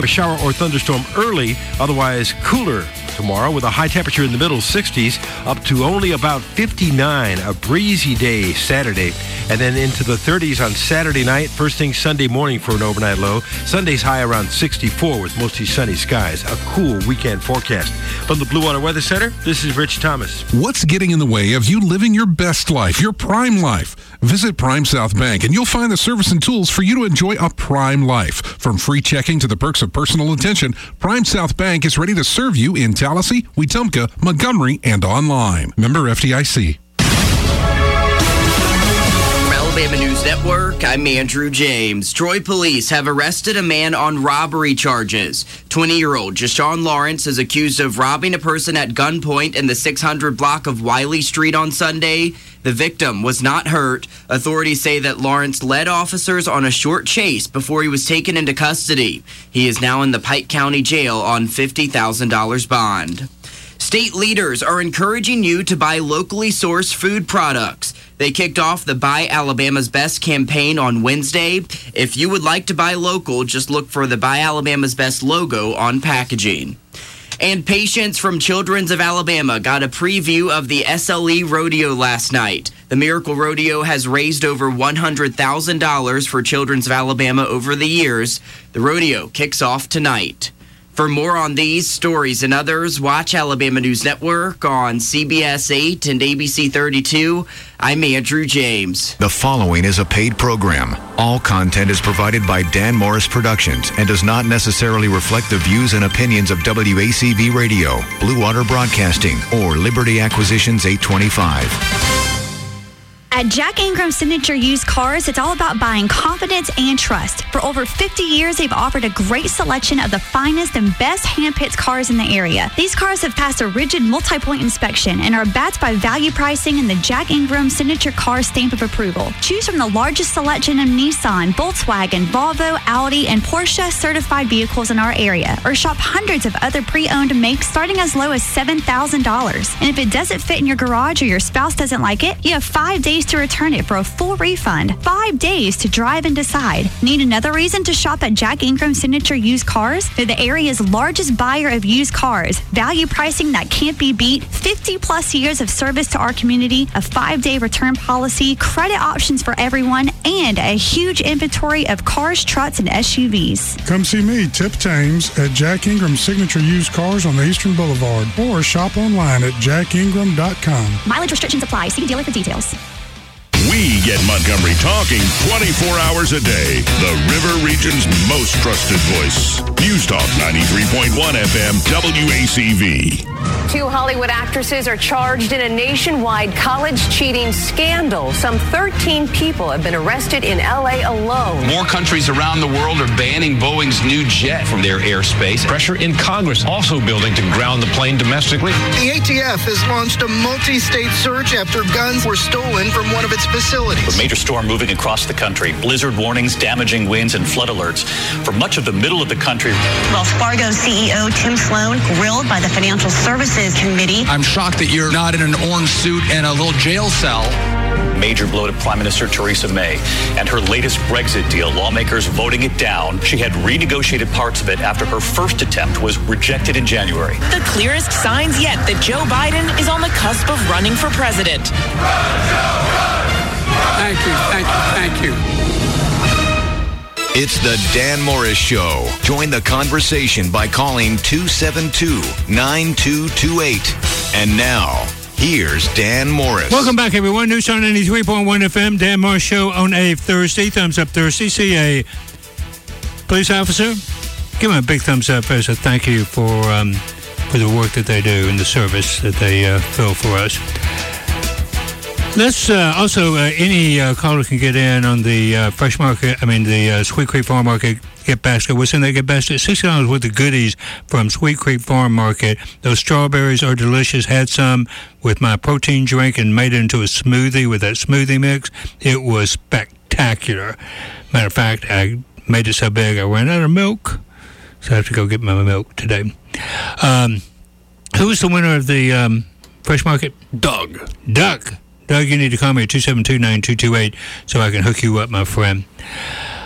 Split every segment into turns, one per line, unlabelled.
A shower or thunderstorm early, otherwise cooler tomorrow with a high temperature in the middle 60s up to only about 59. A breezy day Saturday and then into the 30s on Saturday night. First thing Sunday morning for an overnight low. Sunday's high around 64 with mostly sunny skies. A cool weekend forecast. From the Blue Water Weather Center, this is Rich Thomas.
What's getting in the way of you living your best life, your prime life? Visit Prime South Bank and you'll find the service and tools for you to enjoy a prime life. From free checking to the perks of personal attention, Prime South Bank is ready to serve you in Tallahassee, Wetumpka, Montgomery, and online. Member FDIC.
From Alabama News Network, I'm Andrew James. Troy police have arrested a man on robbery charges. 20-year-old Jashawn Lawrence is accused of robbing a person at gunpoint in the 600 block of Wiley Street on Sunday. The victim was not hurt. Authorities say that Lawrence led officers on a short chase before he was taken into custody. He is now in the Pike County Jail on $50,000 bond. State leaders are encouraging you to buy locally sourced food products. They kicked off the Buy Alabama's Best campaign on Wednesday. If you would like to buy local, just look for the Buy Alabama's Best logo on packaging. And patients from Children's of Alabama got a preview of the SLE Rodeo last night. The Miracle Rodeo has raised over $100,000 for Children's of Alabama over the years. The rodeo kicks off tonight. For more on these stories and others, watch Alabama News Network on CBS 8 and ABC 32. I'm Andrew James.
The following is a paid program. All content is provided by Dan Morris Productions and does not necessarily reflect the views and opinions of WACB Radio, Blue Water Broadcasting, or Liberty Acquisitions 825.
At Jack Ingram Signature Used Cars, it's all about buying confidence and trust. For over 50 years, they've offered a great selection of the finest and best hand-picked cars in the area. These cars have passed a rigid multi-point inspection and are backed by value pricing and the Jack Ingram Signature Car stamp of approval. Choose from the largest selection of Nissan, Volkswagen, Volvo, Audi, and Porsche certified vehicles in our area, or shop hundreds of other pre-owned makes starting as low as $7,000. And if it doesn't fit in your garage or your spouse doesn't like it, you have 5 days to return it for a full refund. 5 days to drive and decide. Need another reason to shop at Jack Ingram Signature Used Cars? They're the area's largest buyer of used cars. Value pricing that can't be beat. 50 plus years of service to our community. A 5-day return policy. Credit options for everyone. And a huge inventory of cars, trucks, and SUVs.
Come see me, Tip Thames, at Jack Ingram Signature Used Cars on the Eastern Boulevard. Or shop online at jackingram.com.
Mileage restrictions apply. See dealer for details.
We get Montgomery talking 24 hours a day. The River Region's most trusted voice. News Talk 93.1 FM WACV.
2 Hollywood actresses are charged in a nationwide college cheating scandal. Some 13 people have been arrested in L.A. alone.
More countries around the world are banning Boeing's new jet from their airspace.
Pressure in Congress also building to ground the plane domestically.
The ATF has launched a multi-state search after guns were stolen from one of its facilities.
A major storm moving across the country. Blizzard warnings, damaging winds, and flood alerts. For much of the middle of the country.
Wells Fargo CEO Tim Sloan grilled by the Financial Services Committee.
I'm shocked that you're not in an orange suit and a little jail cell.
Major blow to Prime Minister Theresa May and her latest Brexit deal, lawmakers voting it down. She had renegotiated parts of it after her first attempt was rejected in January.
The clearest signs yet that Joe Biden is on the cusp of running for president.
Thank you, thank you, thank you.
It's the Dan Morris Show. Join the conversation by calling 272-9228. And now, here's Dan Morris.
Welcome back, everyone. News on 93.1 FM. Dan Morris Show on a Thursday. Thumbs up Thursday. See a police officer. Give him a big thumbs up as a thank you for the work that they do and the service that they fill for us. Let's also, any caller can get in on the fresh market, the Sweet Creek Farm Market gift basket. What's in that gift basket? $60 worth of goodies from Sweet Creek Farm Market. Those strawberries are delicious. Had some with my protein drink and made it into a smoothie with that smoothie mix. It was spectacular. Matter of fact, I made it so big I ran out of milk, so I have to go get my milk today. Who was the winner of the fresh market?
Doug,
you need to call me at 272-9228 so I can hook you up, my friend.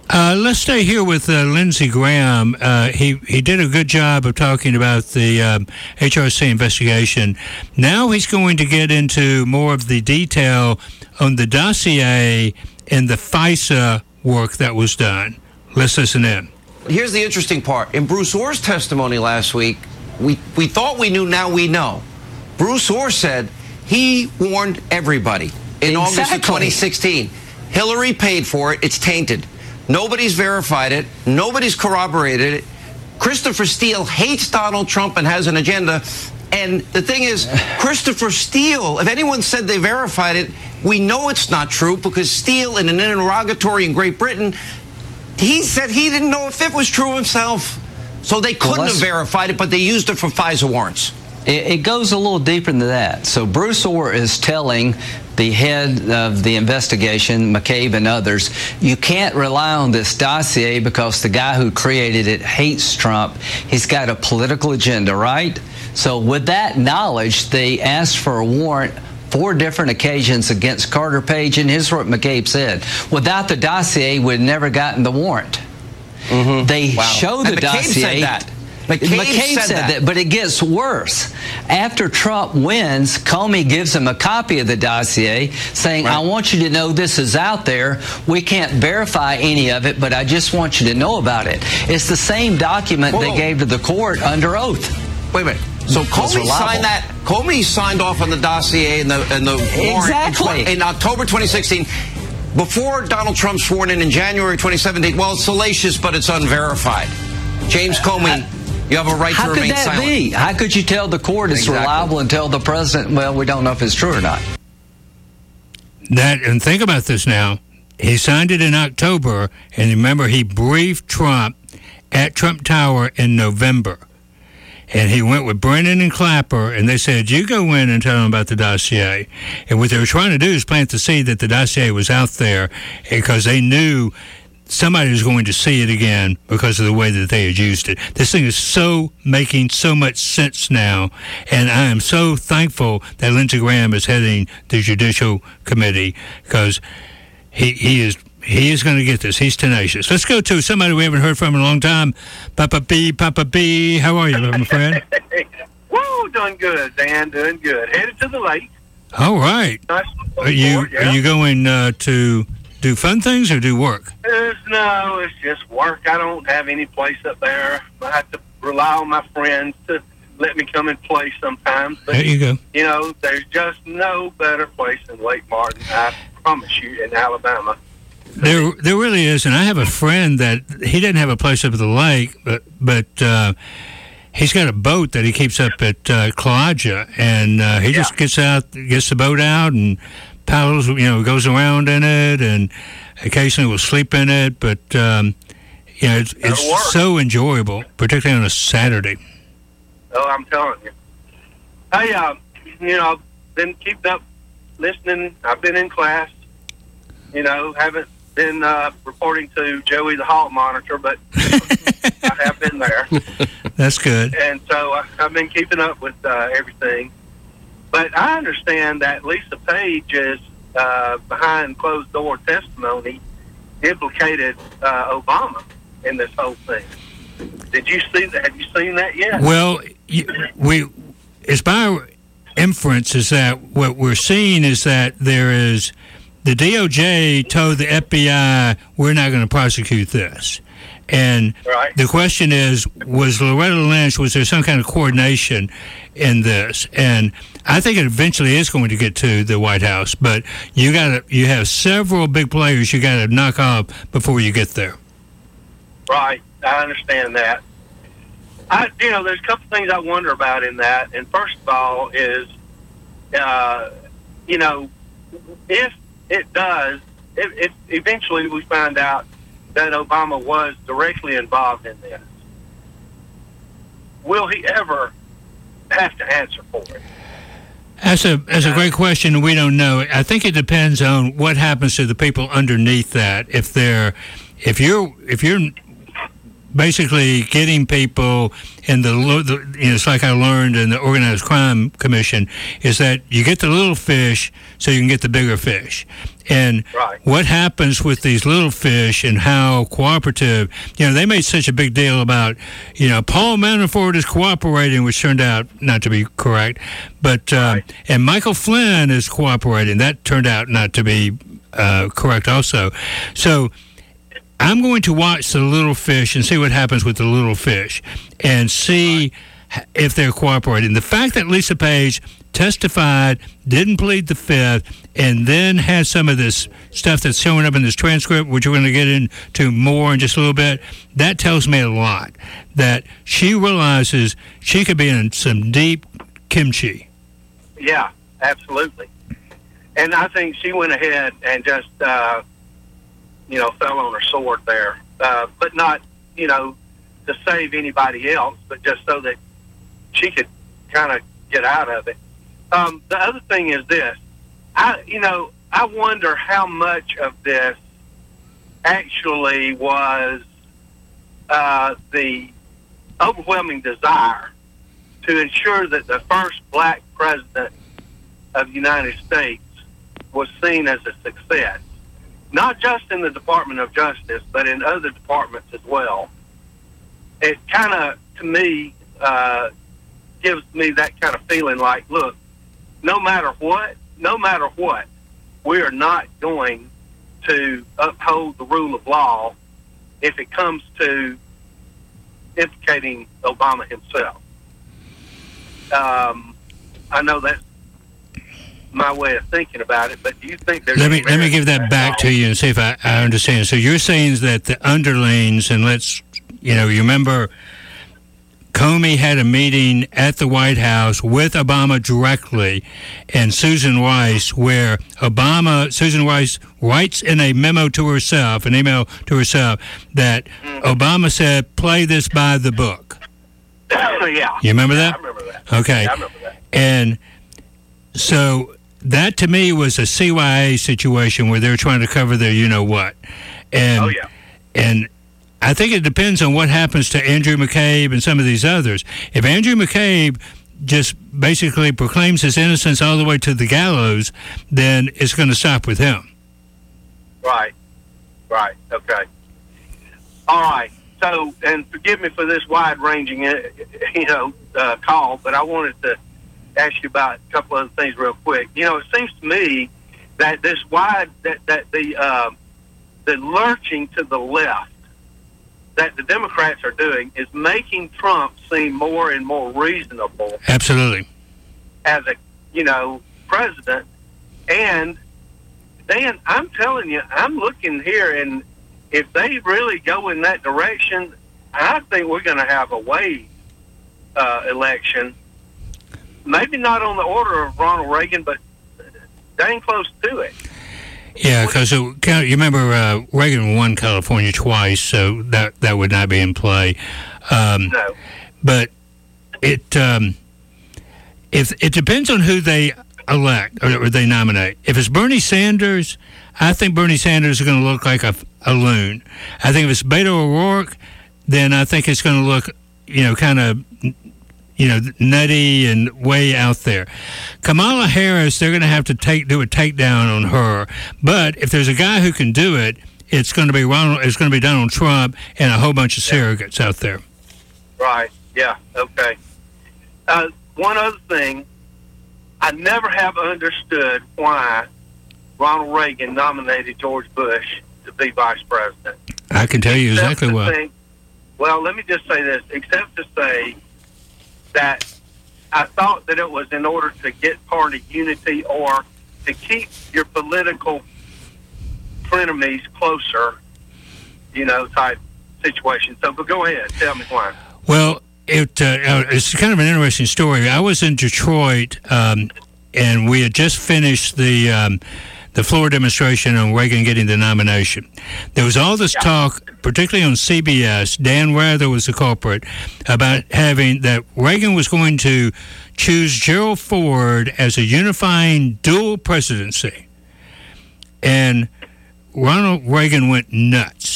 Let's stay here with Lindsey Graham. He did a good job of talking about the HRC investigation. Now he's going to get into more of the detail on the dossier and the FISA work that was done. Let's listen in.
Here's the interesting part. In Bruce Orr's testimony last week, we thought we knew, now we know. Bruce Orr said he warned everybody in August of 2016. Hillary paid for it. It's tainted. Nobody's verified it. Nobody's corroborated it. Christopher Steele hates Donald Trump and has an agenda. And the thing is, Christopher Steele, if anyone said they verified it, we know it's not true because Steele, in an interrogatory in Great Britain, he said he didn't know if it was true himself. So they couldn't have verified it, but they used it for FISA warrants.
It goes a little deeper than that. So Bruce Orr is telling the head of the investigation, McCabe and others, you can't rely on this dossier because the guy who created it hates Trump. He's got a political agenda, right? So with that knowledge, they asked for a warrant 4 different occasions against Carter Page, and here's what McCabe said. Without the dossier, we'd never gotten the warrant. They show the dossier.
Said that.
McCabe said that, but it gets worse. After Trump wins, Comey gives him a copy of the dossier saying, I want you to know this is out there. We can't verify any of it, but I just want you to know about it. It's the same document they gave to the court under oath.
Wait a minute. So Comey signed that. Comey signed off on the dossier and the warrant in October 2016. Before Donald Trump sworn in January 2017, well, it's salacious, but it's unverified. James Comey, you have a right to remain silent.
How could that be? How could you tell the court it's reliable and tell the president, well, we don't know if it's true or not?
And think about this now. He signed it in October, and remember, he briefed Trump at Trump Tower in November. And he went with Brennan and Clapper, and they said, you go in and tell them about the dossier. And what they were trying to do is plant the seed that the dossier was out there because they knew somebody was going to see it again because of the way that they had used it. This thing is making so much sense now, and I am so thankful that Lindsey Graham is heading the Judicial Committee because he is going to get this. He's tenacious. Let's go to somebody we haven't heard from in a long time. Papa B, how are you, my friend?
Woo, doing good, Dan, doing good. Headed to the lake.
All right.
Nice.
Are you going to do fun things or do work?
No, it's just work. I don't have any place up there. I have to rely on my friends to let me come and play sometimes. But,
there you go.
You know, there's just no better place than Lake Martin, I promise you, in Alabama.
There really is, and I have a friend that he doesn't have a place up at the lake, but he's got a boat that he keeps up at Claudia, and he just gets the boat out and paddles, goes around in it, and occasionally will sleep in it, but it's so enjoyable, particularly on a Saturday.
Oh, I'm telling you. Hey, I've been keeping up, listening. I've been in class. Haven't been reporting to Joey the Hall Monitor, but I have been there.
That's good.
And so I've been keeping up with everything. But I understand that Lisa Page's behind closed door testimony implicated Obama in this whole thing. Did you see that? Have you seen that yet?
Well, it's by inference is that what we're seeing is that there is the DOJ told the FBI we're not going to prosecute this. And the question is, was Loretta Lynch, was there some kind of coordination in this? And I think it eventually is going to get to the White House, but you have several big players you got to knock off before you get there.
Right. I understand that. There's a couple things I wonder about in that. And first of all is, if it does, if eventually we find out that Obama was directly involved in this, will he ever have to answer for it?
That's a great question. We don't know. I think it depends on what happens to the people underneath that. If you're basically getting people in it's like I learned in the Organized Crime Commission, is that you get the little fish so you can get the bigger fish. And what happens with these little fish and how cooperative, they made such a big deal about, Paul Manafort is cooperating, which turned out not to be correct. But, and Michael Flynn is cooperating. That turned out not to be correct also. So I'm going to watch the little fish and see what happens with the little fish and see if they're cooperating. The fact that Lisa Page testified, didn't plead the fifth, and then had some of this stuff that's showing up in this transcript, which we're going to get into more in just a little bit, that tells me a lot, that she realizes she could be in some deep kimchi.
Yeah, absolutely. And I think she went ahead and just, fell on her sword there. But not, to save anybody else, but just so that she could kind of get out of it. The other thing is this. I wonder how much of this actually was the overwhelming desire to ensure that the first black president of the United States was seen as a success, not just in the Department of Justice, but in other departments as well. It kind of, to me, gives me that kind of feeling like, look, no matter what, we are not going to uphold the rule of law if it comes to implicating Obama himself. I know that's my way of thinking about it, but do you think there's... Let
me give that back to you and see if I understand. So you're saying that the underlings, and you remember Comey had a meeting at the White House with Obama directly and Susan Rice, where Susan Rice writes in an email to herself, that Obama said, play this by the book.
Yeah.
You remember that?
I remember that.
Okay.
Yeah, I remember that.
And so that to me was a CYA situation where they're trying to cover their you-know-what. And, and I think it depends on what happens to Andrew McCabe and some of these others. If Andrew McCabe just basically proclaims his innocence all the way to the gallows, then it's going to stop with him.
Right. Okay. All right. So, and forgive me for this wide-ranging, call, but I wanted to ask you about a couple other things real quick. It seems to me that the lurching to the left that the Democrats are doing is making Trump seem more and more reasonable.
Absolutely.
As a, president. And Dan, I'm telling you, I'm looking here, and if they really go in that direction, I think we're going to have a wave election. Maybe not on the order of Ronald Reagan, but dang close to it.
Yeah, because you remember Reagan won California twice, so that would not be in play.
No.
But it depends on who they elect or they nominate. If it's Bernie Sanders, I think Bernie Sanders is going to look like a loon. I think if it's Beto O'Rourke, then I think it's going to look, kind of, nutty and way out there. Kamala Harris, they're going to have to do a takedown on her. But if there's a guy who can do it, it's going to be Donald Trump and a whole bunch of surrogates out there.
Right. Yeah. Okay. One other thing, I never have understood why Ronald Reagan nominated George Bush to be vice president.
I can tell you exactly why.
Well, let me just say this, except to say that I thought that it was in order to get party unity or to keep your political frenemies closer, type situation. So, but go ahead, tell me why.
Well, it's kind of an interesting story. I was in Detroit, and we had just finished the floor demonstration on Reagan getting the nomination. There was all this talk, particularly on CBS, Dan Rather was the culprit, about having that Reagan was going to choose Gerald Ford as a unifying dual presidency. And Ronald Reagan went nuts.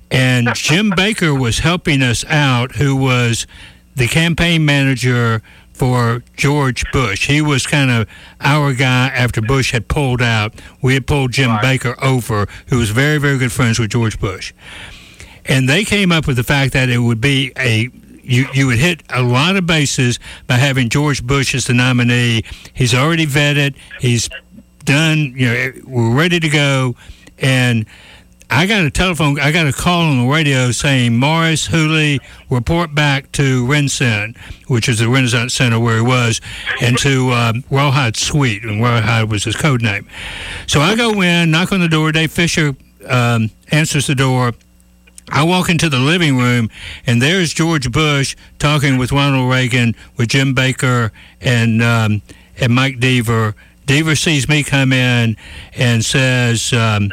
And Jim Baker was helping us out, who was the campaign manager for George Bush. He was kind of our guy after Bush had pulled out. We had pulled Jim Baker over, who was very, very good friends with George Bush. And they came up with the fact that it would be you would hit a lot of bases by having George Bush as the nominee. He's already vetted. He's done. We're ready to go. And I got a call on the radio saying, Morris Hooley, report back to RenCen, which is the Renaissance Center where he was, and to Rawhide Suite, and Rawhide was his code name. So I go in, knock on the door. Dave Fisher answers the door. I walk into the living room, and there's George Bush talking with Ronald Reagan, with Jim Baker, and Mike Deaver. Deaver sees me come in and says,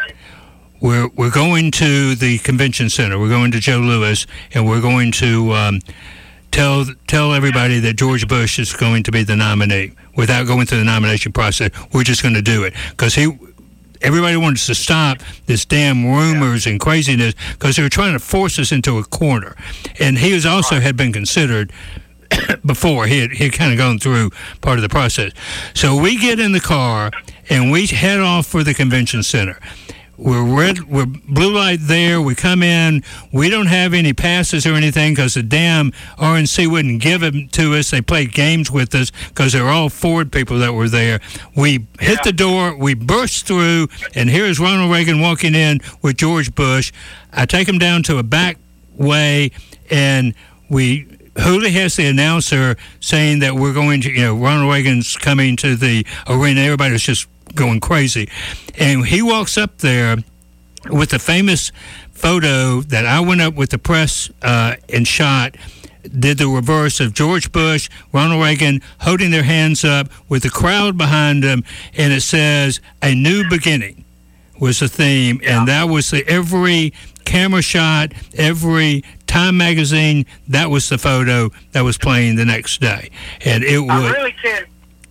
We're going to the convention center. We're going to Joe Louis, and we're going to tell everybody that George Bush is going to be the nominee without going through the nomination process. We're just going to do it because everybody wanted to stop this damn rumors and craziness because they were trying to force us into a corner. And he was also had been considered before. He had kind of gone through part of the process. So we get in the car and we head off for the convention center. We're blue light there. We come in. We don't have any passes or anything because the damn RNC wouldn't give them to us. They played games with us because they were all Ford people that were there. We hit the door. We burst through, and here's Ronald Reagan walking in with George Bush. I take him down to a back way, and Hooley has the announcer saying that we're going to, Ronald Reagan's coming to the arena. Everybody's just going crazy. And he walks up there with the famous photo that I went up with the press and shot, did the reverse of George Bush, Ronald Reagan holding their hands up with the crowd behind them, and it says, "A New Beginning" was the theme, and that was every camera shot, every Time magazine, that was the photo that was playing the next day. And it was...
I really can't...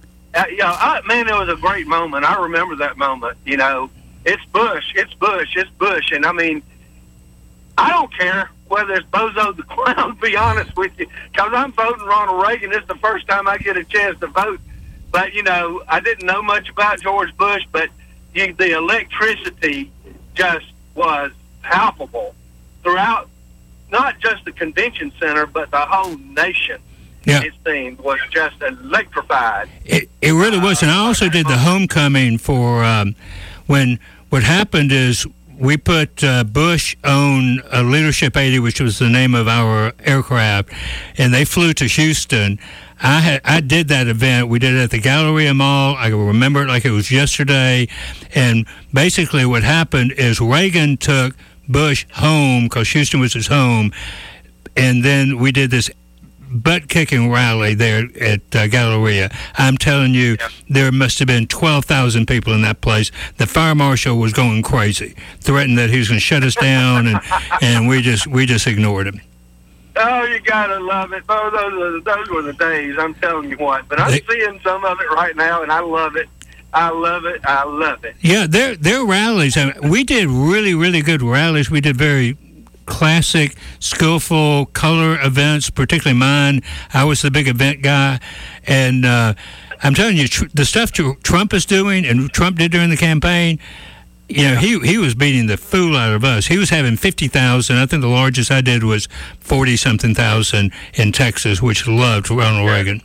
man, it was a great moment. I remember that moment. It's Bush, it's Bush, it's Bush. And I mean, I don't care whether it's Bozo the Clown, to be honest with you, because I'm voting Ronald Reagan. It's the first time I get a chance to vote. But, I didn't know much about George Bush, but the electricity just was palpable throughout, not just the convention center, but the whole nation.
Yeah.
It seemed was just electrified.
It really was. And I also did the homecoming for when what happened is we put Bush on a Leadership 80, which was the name of our aircraft, and they flew to Houston. I did that event. We did it at the Galleria Mall. I remember it like it was yesterday. And basically what happened is Reagan took Bush home because Houston was his home, and then we did this butt-kicking rally there at Galleria. I'm telling you, there must have been 12,000 people in that place. The fire marshal was going crazy, threatened that he was going to shut us down, and we just ignored him.
Oh, you gotta love it. Oh, those were the days. I'm telling you what. But I'm seeing some of it right now, and I love it. I love it. I love it.
Yeah, their rallies. I mean, we did really, really good rallies. We did very classic, skillful color events, particularly mine. I was the big event guy. And I'm telling you, the stuff Trump is doing and Trump did during the campaign, he was beating the fool out of us. He was having 50,000. I think the largest I did was 40-something thousand in Texas, which loved Ronald Reagan.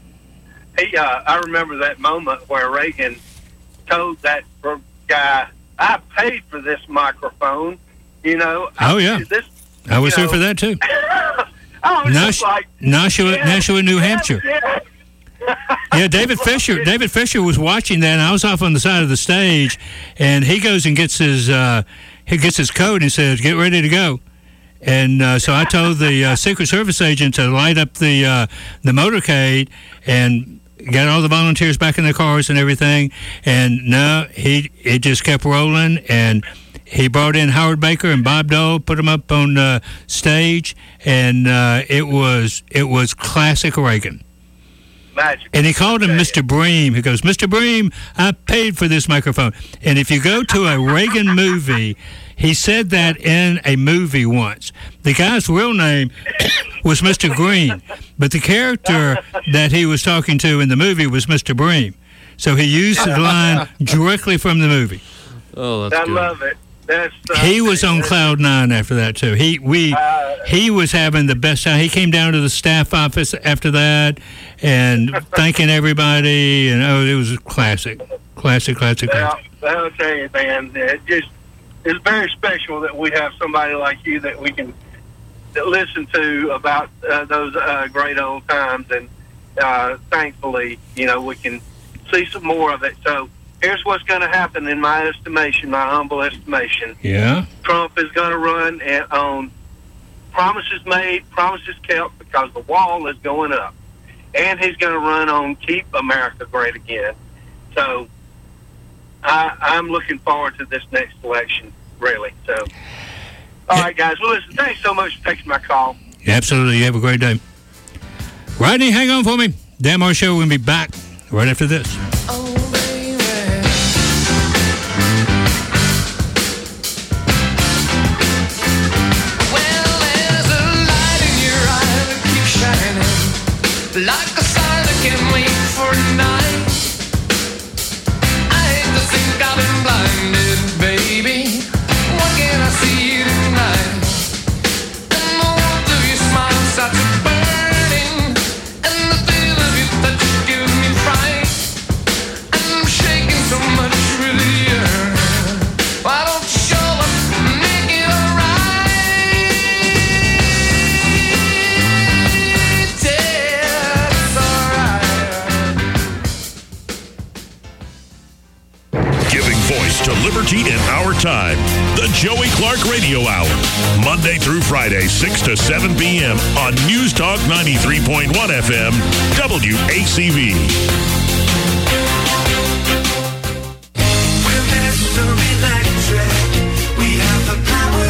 I remember that moment where Reagan told that guy, "I paid for this microphone."
Oh yeah, I was there for that too. Nashua, New Hampshire. Yeah, David Fisher was watching that, and I was off on the side of the stage, and he goes and gets his code and says, "Get ready to go." And so I told the Secret Service agent to light up the motorcade and got all the volunteers back in their cars and everything. And no, it just kept rolling, and he brought in Howard Baker and Bob Dole, put them up on stage, and it was classic Reagan.
Magic.
And he called him Mr. Bream. He goes, "Mr. Bream, I paid for this microphone." And if you go to a Reagan movie, He said that in a movie once. The guy's real name was Mr. Green, but the character that he was talking to in the movie was Mr. Bream. So he used the line directly from the movie.
Oh, that's good.
I love it.
He was on cloud nine after that too. He was having the best time. He came down to the staff office after that and thanking everybody, and it was classic.
Well, I'll tell you, man, it's very special that we have somebody like you that we can listen to about those great old times, and thankfully, we can see some more of it. So here's what's going to happen in my estimation, my humble estimation.
Yeah.
Trump is going to run on promises made, promises kept, because the wall is going up. And he's going to run on keep America great again. So I'm looking forward to this next election, really. So, all right, guys. Well, listen, thanks so much for taking my call.
Absolutely. You have a great day. Rodney, hang on for me. Dan Morris Show, we're going to be back right after this.
Like a sign I can't wait for tonight. I hate to think I've been blinded, baby. Why can't I see you tonight? And the warmth of your smile starts to burning, and the feel of your touch gives me fright. And I'm shaking so much with you. Why don't you show up and make it alright?
Voice to liberty in our time. The Joey Clark Radio Hour. Monday through Friday, 6 to 7 p.m. on News Talk 93.1 FM, WACV.
We're Mr. Electric. We have the power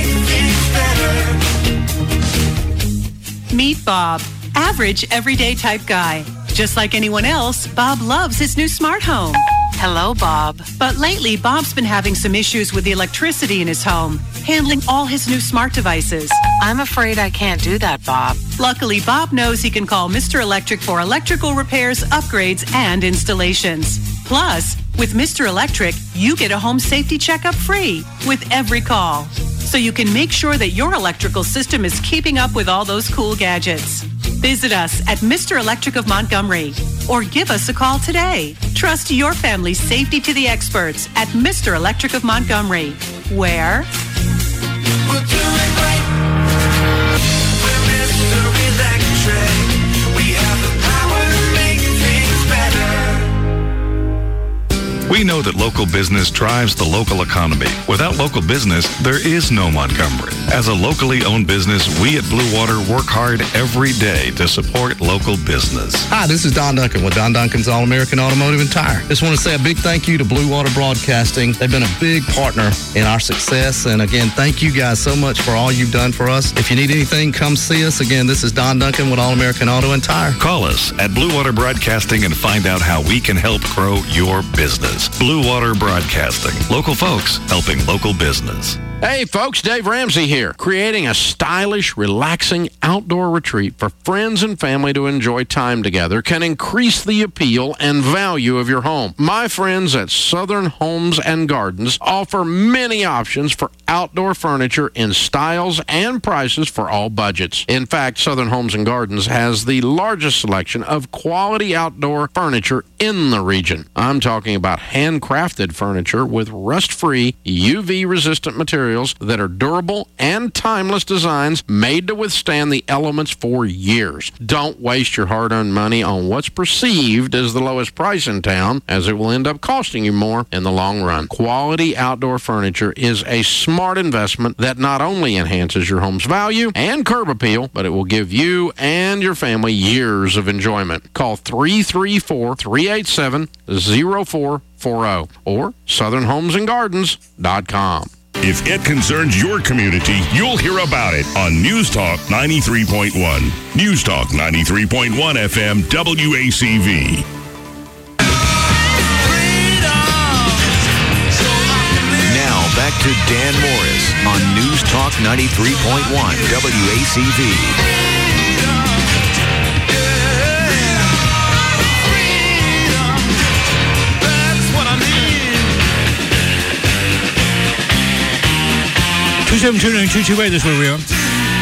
to make things better.
Meet Bob, average, everyday type guy. Just like anyone else, Bob loves his new smart home. Hello, Bob. But lately, Bob's been having some issues with the electricity in his home, handling all his new smart devices. I'm afraid I can't do that, Bob. Luckily, Bob knows he can call Mr. Electric for electrical repairs, upgrades, and installations. Plus, with Mr. Electric, you get a home safety checkup free with every call. So you can make sure that your electrical system is keeping up with all those cool gadgets. Visit us at Mr. Electric of Montgomery or give us a call today. Trust your family's safety to the experts at Mr. Electric of Montgomery, where
We're doing great. We're Mr. Electric. We have the power to make things better.
We know that local business drives the local economy. Without local business, there is no Montgomery. As a locally owned business, we at Blue Water work hard every day to support local business.
Hi, this is Don Duncan with Don Duncan's All-American Automotive and Tire. Just want to say a big thank you to Blue Water Broadcasting. They've been a big partner in our success. And again, thank you guys so much for all you've done for us. If you need anything, come see us. Again, this is Don Duncan with All-American Auto and Tire.
Call us at Blue Water Broadcasting and find out how we can help grow your business. Blue Water Broadcasting. Local folks helping local business.
Hey folks, Dave Ramsey here, creating a stylish, relaxing outdoor retreat for friends and family to enjoy time together can increase the appeal and value of your home. My friends at Southern Homes and Gardens offer many options for outdoor furniture in styles and prices for all budgets. In fact, Southern Homes and Gardens has the largest selection of quality outdoor furniture in the region. I'm talking about handcrafted furniture with rust-free, UV-resistant materials that are durable and timeless designs made to withstand the elements for years. Don't waste your hard-earned money on what's perceived as the lowest price in town, as it will end up costing you more in the long run. Quality outdoor furniture is a smart investment that not only enhances your home's value and curb appeal, but it will give you and your family years of enjoyment. Call 334-387-0440 or southernhomesandgardens.com.
If it concerns your community, you'll hear about it on News Talk 93.1. News Talk 93.1 FM WACV.
Now back back to Dan Morris on News Talk 93.1 WACV.
Two 2729228. That's where we are.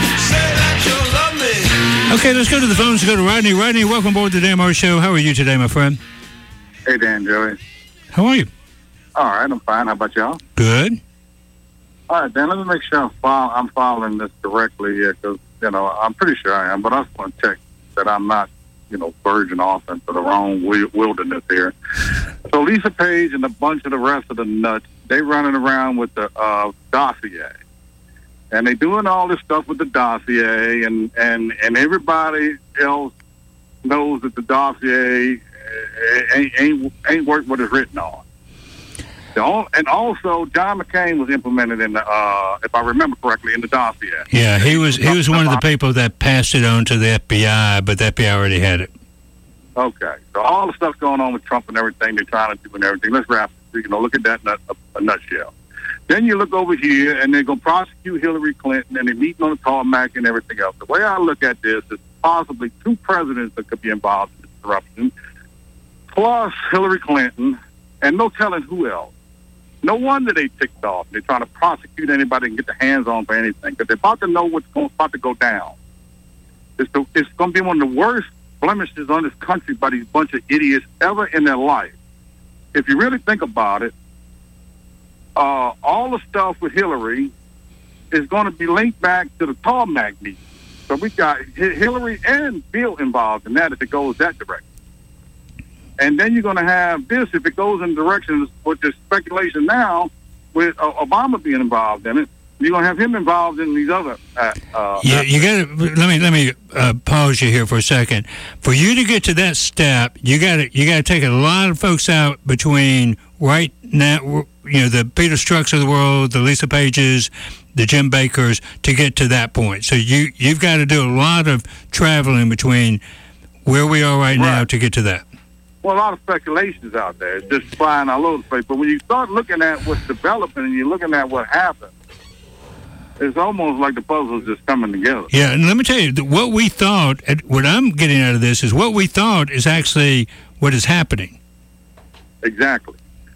Okay, let's go to the phones. Go to Rodney. Rodney, welcome aboard the Dan Morris Show. How are you today, my friend?
Hey, Dan, Joey.
How are you?
All right, I'm fine. How about y'all?
Good.
All right, Dan, let me make sure I'm following this correctly here, because, I'm pretty sure I am, but I just want to check that I'm not, verging off into the wrong wilderness here. So Lisa Page and a bunch of the rest of the nuts, they running around with the dossier. And they doing all this stuff with the dossier, and everybody else knows that the dossier ain't worth what it's written on. And also, John McCain was implemented in the, if I remember correctly, in the dossier.
Yeah, he was one of the people that passed it on to the FBI, but the FBI already had it.
Okay, so all the stuff going on with Trump and everything they're trying to do and everything. Let's wrap it. Look at that in a nutshell. Then you look over here, and they're going to prosecute Hillary Clinton, and they're meeting on the tarmac and everything else. The way I look at this is possibly two presidents that could be involved in this corruption, plus Hillary Clinton, and no telling who else. No wonder they ticked off. They're trying to prosecute anybody and get their hands on for anything, because they're about to know what's about to go down. It's going to be one of the worst blemishes on this country by these bunch of idiots ever in their life. If you really think about it, all the stuff with Hillary is going to be linked back to the tarmac meeting. So we got Hillary and Bill involved in that if it goes that direction. And then you're going to have this if it goes in directions with the speculation now with Obama being involved in it. You're going to have him involved in these other.
Yeah, you got to let me pause you here for a second. For you to get to that step, you got to take a lot of folks out between right now. The Peter Strzok's of the world, the Lisa Pages, the Jim Bakers, to get to that point. So you've got to do a lot of traveling between where we are right now to get to that.
Well, a lot of speculations out there. It's just flying all over the place. But when you start looking at what's developing and you're looking at what happened, it's almost like the puzzle's just coming together.
Yeah, and let me tell you, what we thought, what I'm getting out of this is what we thought is actually what is happening.
Exactly.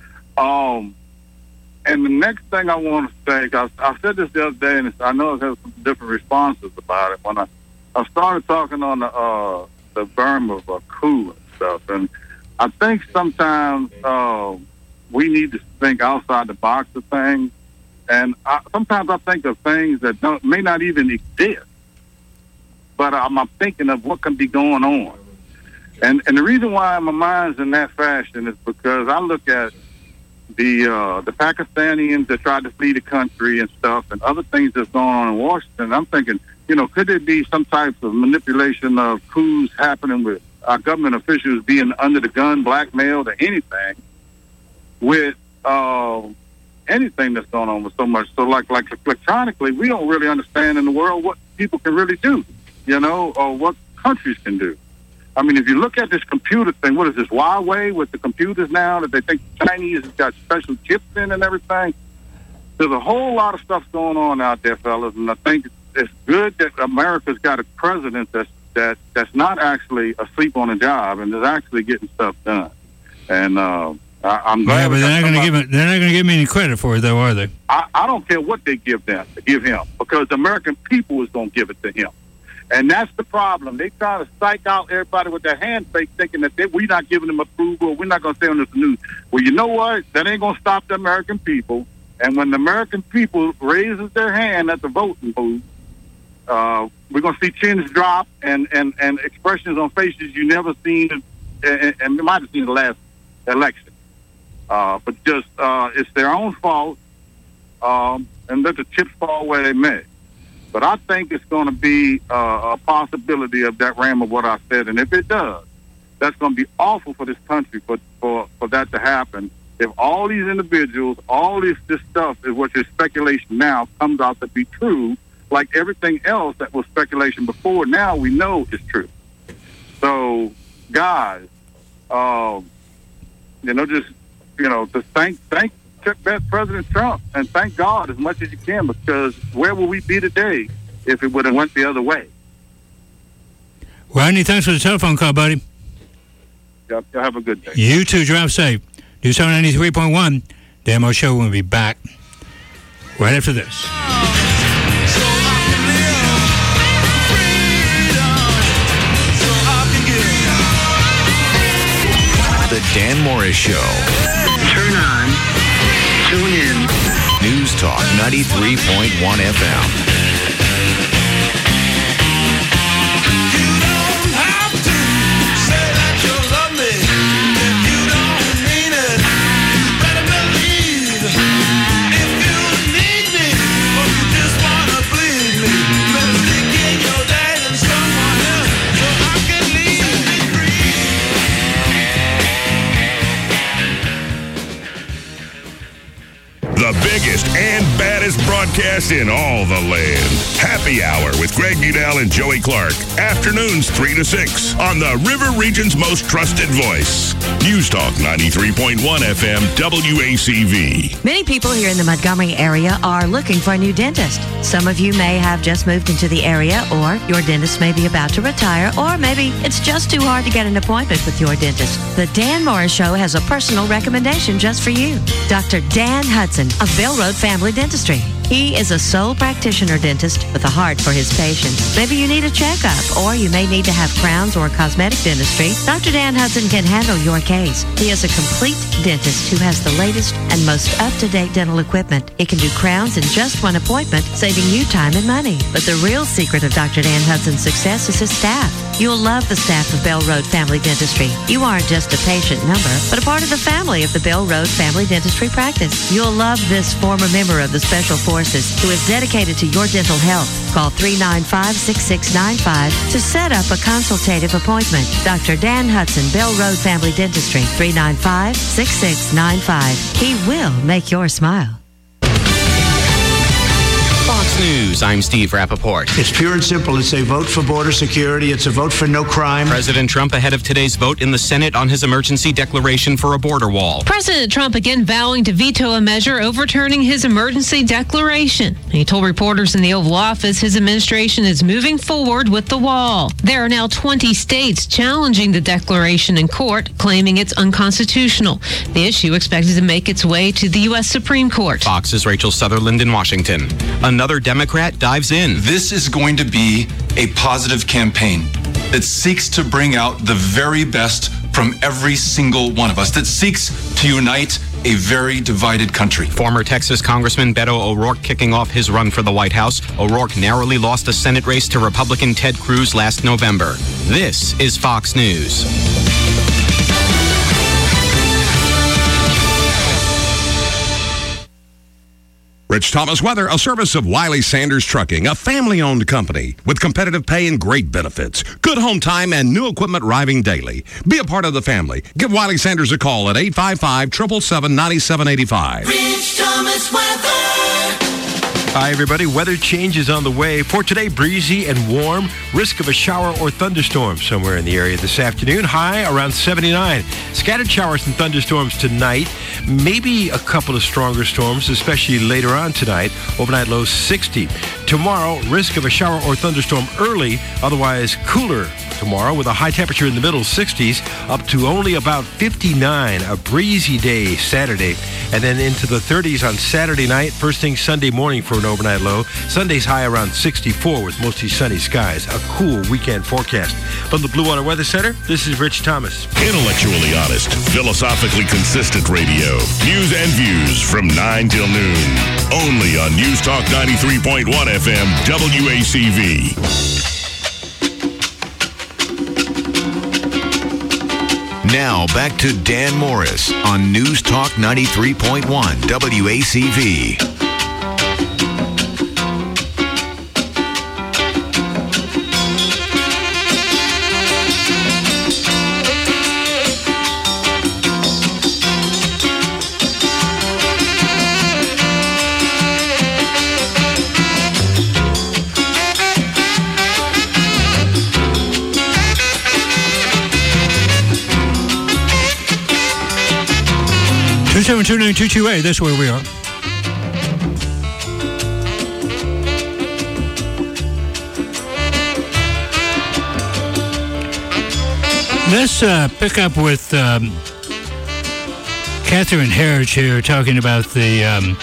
And the next thing I want to say, because I said this the other day, and I know it has some different responses about it. When I started talking on the Burma coup and stuff, and I think sometimes we need to think outside the box of things. And sometimes I think of things that may not even exist, but I'm thinking of what can be going on. And the reason why my mind's in that fashion is because I look at the Pakistanians that tried to flee the country and stuff, and other things that's going on in Washington. I'm thinking, could there be some type of manipulation of coups happening with our government officials being under the gun, blackmailed, or anything with anything that's going on with so much. So like electronically, we don't really understand in the world what people can really do, or what countries can do. I mean, if you look at this computer thing, what is this, Huawei with the computers now that they think the Chinese has got special chips in and everything? There's a whole lot of stuff going on out there, fellas, and I think it's good that America's got a president that's not actually asleep on a job and is actually getting stuff done. And I'm glad.
Yeah, but they're not going to give me any credit for it, though, are they?
I don't care what they give him, because the American people is going to give it to him. And that's the problem. They try to psych out everybody with their handshake, thinking that we're not giving them approval. We're not going to stay on this news. Well, you know what? That ain't going to stop the American people. And when the American people raises their hand at the voting booth, we're going to see chins drop and expressions on faces you never seen, and you might have seen the last election. But just it's their own fault, and let the chips fall where they may. But I think it's going to be a possibility of that realm of what I said. And if it does, that's going to be awful for this country for that to happen. If all these individuals, all this stuff is what is speculation now comes out to be true, like everything else that was speculation before, now we know is true. So, guys, just thank bet President Trump, and thank God as much as you can, because where would we be today if it would have went the other way?
Rodney, thanks for the telephone call, buddy.
Y'all have a good day.
You too. Drive safe. News Talk 93.1. Dan Morris Show will be back right after this.
The Dan Morris Show.
Turn on. Tune in.
News Talk 93.1 FM.
The biggest and baddest broadcast in all the land. Happy Hour with Greg Budell and Joey Clark. Afternoons 3 to 6 on the River Region's most trusted voice. News Talk 93.1 FM WACV.
Many people here in the Montgomery area are looking for a new dentist. Some of you may have just moved into the area, or your dentist may be about to retire, or maybe it's just too hard to get an appointment with your dentist. The Dan Morris Show has a personal recommendation just for you. Dr. Dan Hudson of Bell Road Family Dentistry. He is a sole practitioner dentist with a heart for his patients. Maybe you need a checkup, or you may need to have crowns or cosmetic dentistry. Dr. Dan Hudson can handle your case. He is a complete dentist who has the latest and most up-to-date dental equipment. He can do crowns in just one appointment, saving you time and money. But the real secret of Dr. Dan Hudson's success is his staff. You'll love the staff of Bell Road Family Dentistry. You aren't just a patient number, but a part of the family of the Bell Road Family Dentistry practice. You'll love this former member of the Special Forces who is dedicated to your dental health. Call 395-6695 to set up a consultative appointment. Dr. Dan Hudson, Bell Road Family Dentistry, 395-6695. He will make your smile.
Fox News, I'm Steve Rappaport.
It's pure and simple. It's a vote for border security. It's a vote for no crime.
President Trump ahead of today's vote in the Senate on his emergency declaration for a border wall.
President Trump again vowing to veto a measure overturning his emergency declaration. He told reporters in the Oval Office his administration is moving forward with the wall. There are now 20 states challenging the declaration in court, claiming it's unconstitutional. The issue expected to make its way to the U.S. Supreme Court.
Fox's Rachel Sutherland in Washington. Another Democrat dives in.
This is going to be a positive campaign that seeks to bring out the very best from every single one of us, that seeks to unite a very divided country.
Former Texas Congressman Beto O'Rourke kicking off his run for the White House. O'Rourke narrowly lost a Senate race to Republican Ted Cruz last November. This is Fox News.
Rich Thomas Weather, a service of Wiley Sanders Trucking, a family-owned company with competitive pay and great benefits. Good home time and new equipment arriving daily. Be a part of the family. Give Wiley Sanders a call at 855-777-9785.
Rich Thomas Weather.
Hi, everybody. Weather change is on the way. For today, breezy and warm. Risk of a shower or thunderstorm somewhere in the area this afternoon. High around 79. Scattered showers and thunderstorms tonight. Maybe a couple of stronger storms, especially later on tonight. Overnight low 60. Tomorrow, risk of a shower or thunderstorm early. Otherwise, cooler tomorrow with a high temperature in the middle 60s up to only about 59. A breezy day Saturday. And then into the 30s on Saturday night. First thing Sunday morning for an overnight low. Sunday's high around 64 with mostly sunny skies. A cool weekend forecast. From the Blue Water Weather Center, this is Rich Thomas.
Intellectually honest, philosophically consistent radio. News and views from 9 till noon. Only on News Talk 93.1 FM WACV.
Now back to Dan Morris on News Talk 93.1 WACV.
2729228, that's where we are. Let's pick up with Catherine Herridge here talking about the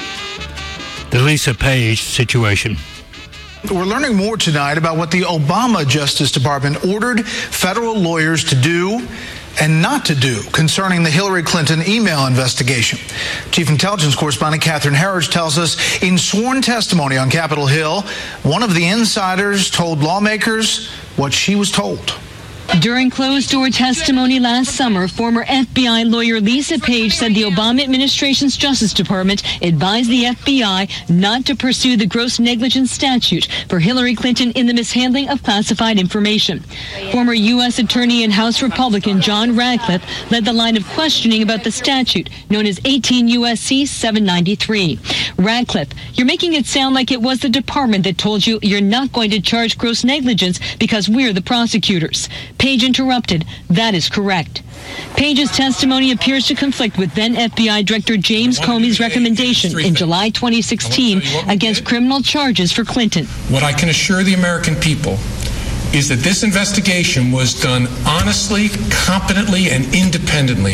Lisa Page situation.
We're learning more tonight about what the Obama Justice Department ordered federal lawyers to do and not to do concerning the Hillary Clinton email investigation. Chief Intelligence Correspondent Catherine Herridge tells us in sworn testimony on Capitol Hill, one of the insiders told lawmakers what she was told.
During closed-door testimony last summer, former FBI lawyer Lisa Page said the Obama administration's Justice Department advised the FBI not to pursue the gross negligence statute for Hillary Clinton in the mishandling of classified information. Former U.S. Attorney and House Republican John Radcliffe led the line of questioning about the statute, known as 18 U.S.C. 793. Radcliffe, you're making it sound like it was the department that told you you're not going to charge gross negligence because we're the prosecutors. Page interrupted. That is correct. Page's testimony appears to conflict with then FBI Director James Comey's recommendation in July 2016 against criminal charges for Clinton.
What I can assure the American people is that this investigation was done honestly, competently, and independently.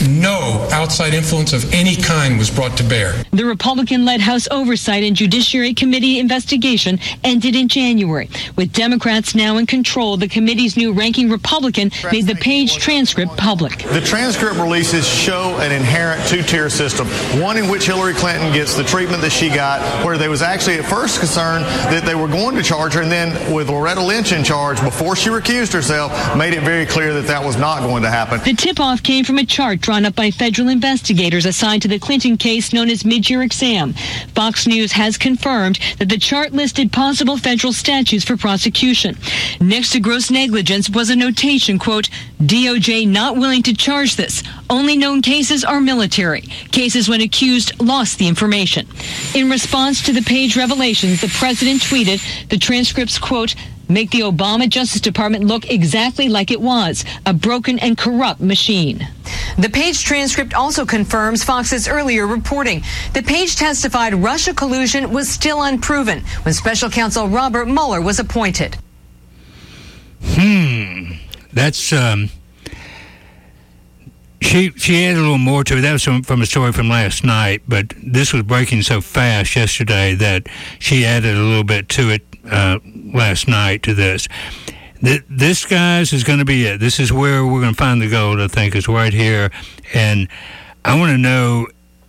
No outside influence of any kind was brought to bear.
The Republican-led House Oversight and Judiciary Committee investigation ended in January. With Democrats now in control, the committee's new ranking Republican made the Page transcript public.
The transcript releases show an inherent two-tier system, one in which Hillary Clinton gets the treatment that she got, where they was actually at first concerned that they were going to charge her, and then with Loretta Lynch in charge, before she recused herself, made it very clear that that was not going to happen.
The tip-off came from a chart drawn up by federal investigators assigned to the Clinton case known as mid-year exam. Fox News has confirmed that the chart listed possible federal statutes for prosecution. Next to gross negligence was a notation, quote, DOJ not willing to charge this. Only known cases are military. Cases when accused lost the information. In response to the Page revelations, the president tweeted the transcripts, quote, make the Obama Justice Department look exactly like it was, a broken and corrupt machine.
The Page transcript also confirms Fox's earlier reporting. The Page testified Russia collusion was still unproven when Special Counsel Robert Mueller was appointed.
That's she added a little more to it. That was from a story from last night, but this was breaking so fast yesterday that she added a little bit to it last night to this. This, guys, is going to be it. This is where we're going to find the gold, I think, is right here. And I want to know,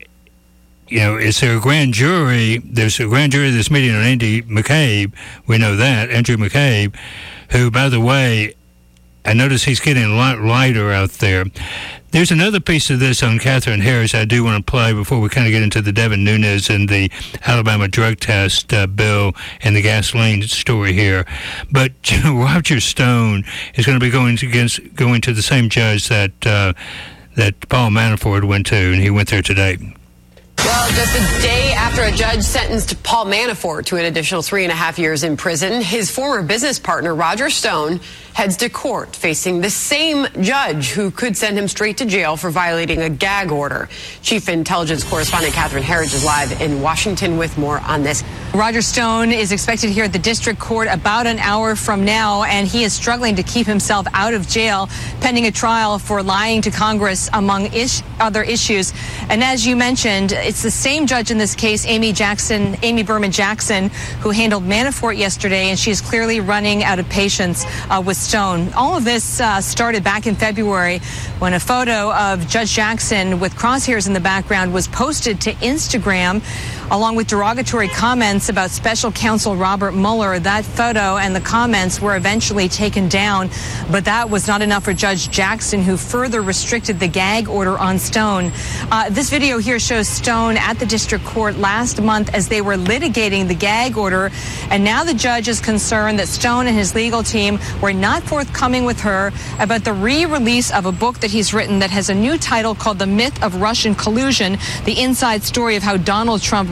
is there a grand jury? There's a grand jury that's meeting on Andy McCabe. We know that, Andrew McCabe, who, by the way, I notice he's getting a lot lighter out there. There's another piece of this on Catherine Harris I do want to play before we kind of get into the Devin Nunes and the Alabama drug test bill and the gasoline story here. But Roger Stone is going to be going to the same judge that Paul Manafort went to, and he went there today.
Well, just a day after a judge sentenced Paul Manafort to an additional 3.5 years in prison, his former business partner, Roger Stone, heads to court facing the same judge who could send him straight to jail for violating a gag order. Chief Intelligence Correspondent Catherine Herridge is live in Washington with more on this.
Roger Stone is expected here at the district court about an hour from now, and he is struggling to keep himself out of jail pending a trial for lying to Congress, among other issues. And as you mentioned, it's the same judge in this case, Amy Berman Jackson, who handled Manafort yesterday, and she is clearly running out of patience with Stone. All of this started back in February when a photo of Judge Jackson with crosshairs in the background was posted to Instagram, along with derogatory comments about Special Counsel Robert Mueller. That photo and the comments were eventually taken down, but that was not enough for Judge Jackson, who further restricted the gag order on Stone. This video here shows Stone at the district court last month as they were litigating the gag order, and now the judge is concerned that Stone and his legal team were not forthcoming with her about the re-release of a book that he's written that has a new title called The Myth of Russian Collusion, the inside story of how Donald Trump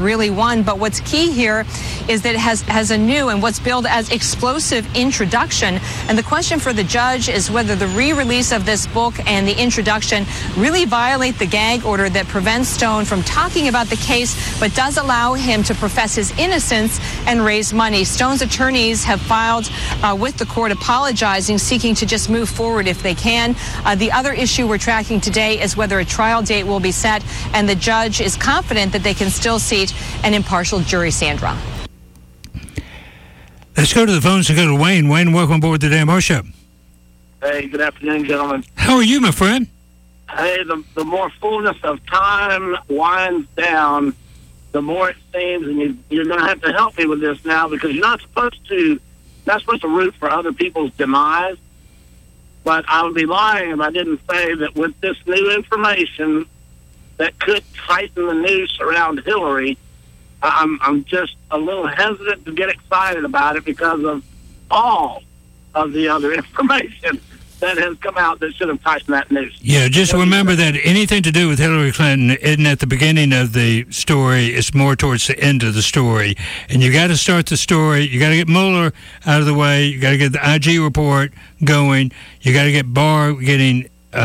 really won. But what's key here is that it has a new and what's billed as explosive introduction. And the question for the judge is whether the re-release of this book and the introduction really violate the gag order that prevents Stone from talking about the case, but does allow him to profess his innocence and raise money. Stone's attorneys have filed with the court apologizing, seeking to just move forward if they can. The other issue we're tracking today is whether a trial date will be set, and the judge is confident that they can still seat an impartial jury. Sandra.
Let's go to the phones and go to Wayne. Wayne, welcome aboard the Dan Moore Show.
Hey, good afternoon, gentlemen.
How are you, my friend?
Hey, the more fullness of time winds down, the more it seems, and you're going to have to help me with this now, because you're not supposed to root for other people's demise. But I would be lying if I didn't say that with this new information that could tighten the noose around Hillary, I'm just a little hesitant to get excited about it because of all of the other information that has come out that should have tightened that noose.
Yeah, just remember that anything to do with Hillary Clinton isn't at the beginning of the story. It's more towards the end of the story. And you got to start the story. You got to get Mueller out of the way. You got to get the IG report going. You got to get Barr getting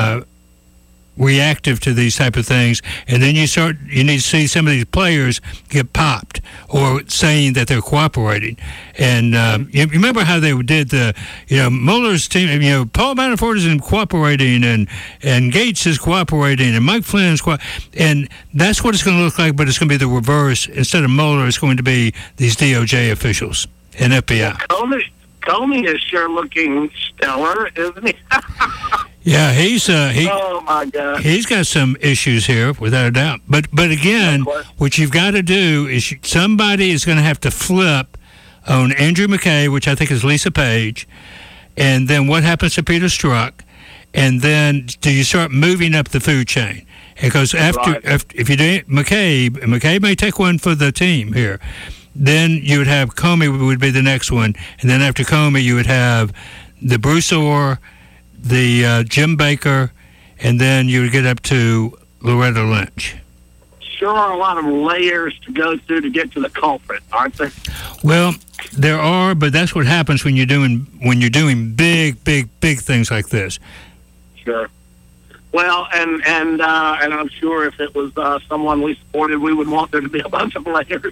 reactive to these type of things, and then you need to see some of these players get popped or saying that they're cooperating. And you remember how they did Mueller's team, Paul Manafort is cooperating, and Gates is cooperating, and Mike Flynn is and that's what it's going to look like, but it's going to be the reverse. Instead of Mueller, it's going to be these DOJ officials and FBI.
Comey is sure looking stellar, isn't he?
Yeah,
oh my God,
he's got some issues here, without a doubt. But again, what you've got to do is somebody is going to have to flip on Andrew McKay, which I think is Lisa Page, and then what happens to Peter Strzok, and then do you start moving up the food chain? Because if you do McKay may take one for the team here. Then you would have Comey would be the next one, and then after Comey you would have the Bruce Orr, the Jim Baker, and then you would get up to Loretta Lynch.
Sure are a lot of layers to go through to get to the culprit, aren't there?
Well, there are, but that's what happens when you're doing big things like this.
Sure. Well, and I'm sure if it was someone we supported, we would want there to be a bunch of layers.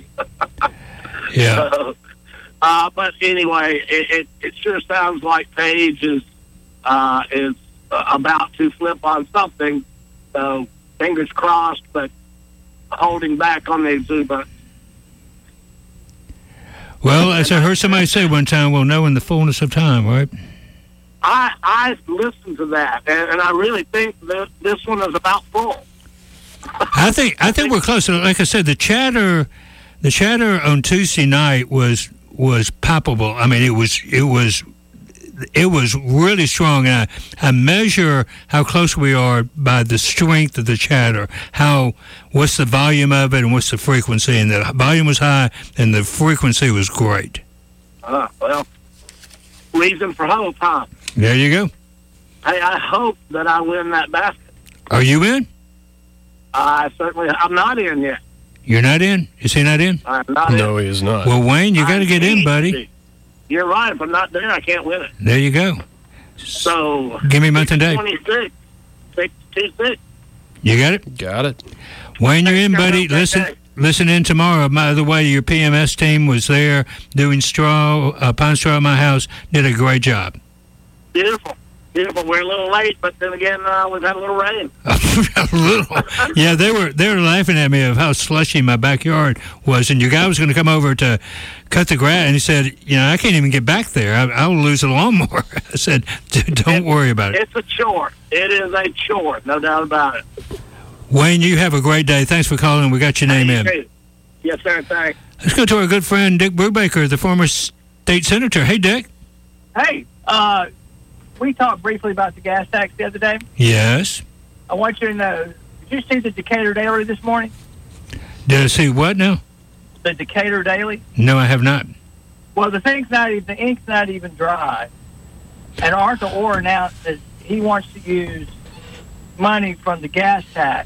Yeah.
But anyway, it sure sounds like Page is about to flip on something. So fingers crossed, but holding back on the exuberance.
Well, as I heard somebody say one time, we'll know in the fullness of time, right?
I listened to that, and I really think that this one is about full.
I think we're close. Like I said, the chatter on Tuesday night was palpable. I mean, it was really strong. And I measure how close we are by the strength of the chatter. What's the volume of it and what's the frequency? And the volume was high and the frequency was great.
Well, reason for hope, huh?
There you go.
Hey, I hope that I win that basket.
Are you in?
I'm not in yet.
You're not in? Is he not in?
I'm not in.
No, he is not.
Well, Wayne, you got to get in, buddy.
You're right. If I'm not there, I can't win it.
There you go.
So
give me month and day.
26. 626.
You got it?
Got it.
Wayne, you're in, buddy. Listen in tomorrow. By the way, your PMS team was there doing pine straw at my house. Did a great job.
Beautiful. We're a little late, but then again, we've had a little rain.
A little. Yeah, they were laughing at me of how slushy my backyard was, and your guy was going to come over to cut the grass, and he said, I can't even get back there. I'll lose a lawnmower. I said, don't worry about it.
It's a chore. It is a chore, no doubt about it.
Wayne, you have a great day. Thanks for calling. We got your name in.
Too. Yes, sir. Thanks.
Let's go to our good friend Dick Brubaker, the former state senator. Hey, Dick.
Hey, we talked briefly about the gas tax the other day.
Yes.
I want you to know, did you see the Decatur Daily this morning?
Did I see what now?
The Decatur Daily?
No, I have not.
Well, the ink's not even dry. And Arthur Orr announced that he wants to use money from the gas tax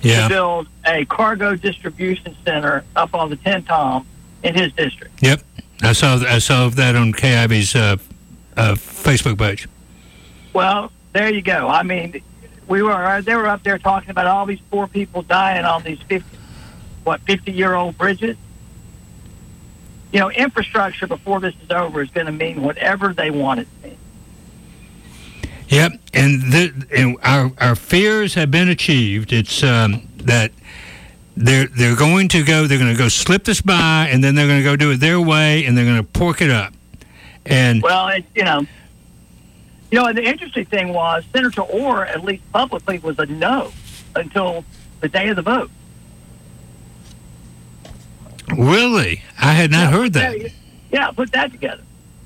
to build a cargo distribution center up on the Tin Tom in his district.
Yep, I saw that on KIV's Facebook page.
Well, there you go. I mean, they were up there talking about all these poor people dying on these 50-year-old bridges. You know, infrastructure before this is over is going to mean whatever they want it to mean.
Yep, and our fears have been achieved. It's that they're going to go slip this by, and then they're going to go do it their way, and they're going to pork it up. And
well, you know, the interesting thing was Senator Orr, at least publicly, was a no until the day of the vote.
Really? I had not heard that.
Yeah, put that together.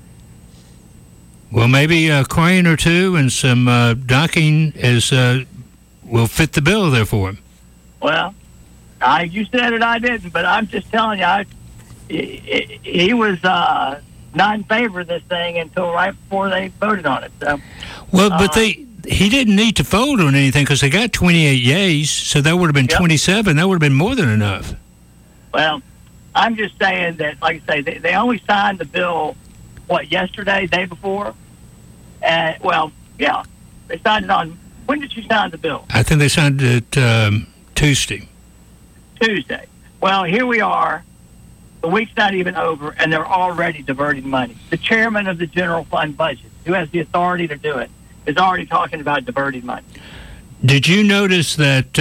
Well, maybe a crane or two and some docking will fit the bill there for him.
Well, you said it, I didn't, but I'm just telling you, he was not in favor of this thing until right before they voted on it. So,
well, but he didn't need to fold on anything because they got 28 yays, so that would have been 27. That would have been more than enough.
Well, I'm just saying that, like I say, they only signed the bill, yesterday, day before? Well, yeah, they signed it on, when did you sign the bill?
I think they signed it Tuesday.
Tuesday. Well, here we are. The week's not even over, and they're already diverting money. The chairman of the general fund budget, who has the authority to do it, is already talking about diverting money.
Did you notice that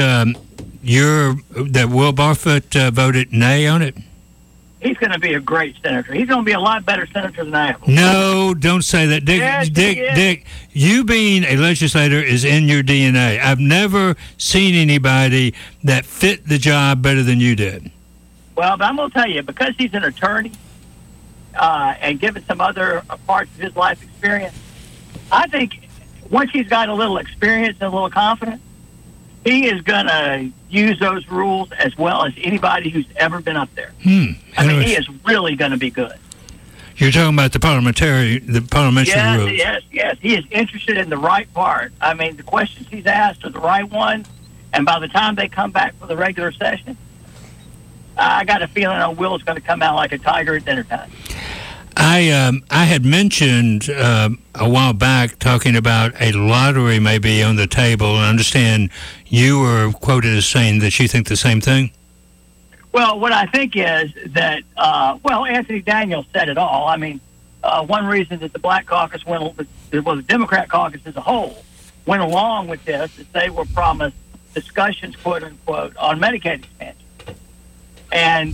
Will Barfoot voted nay on it?
He's going to be a great senator. He's going to be a lot better senator than I am.
No, don't say that. Dick, you being a legislator is in your DNA. I've never seen anybody that fit the job better than you did.
Well, but I'm going to tell you, because he's an attorney and given some other parts of his life experience, I think once he's got a little experience and a little confidence, he is going to use those rules as well as anybody who's ever been up there. I mean, he is really going to be good.
You're talking about the parliamentary rules.
Yes. He is interested in the right part. I mean, the questions he's asked are the right ones, and by the time they come back for the regular session, I got a feeling Will's going to come out like a tiger at dinner time.
I had mentioned a while back talking about a lottery may be on the table, and I understand you were quoted as saying that you think the same thing.
Well, what I think is that, Anthony Daniels said it all. I mean, one reason that the Black Caucus the Democrat caucus as a whole went along with this is they were promised discussions, quote unquote, on Medicaid expansion. And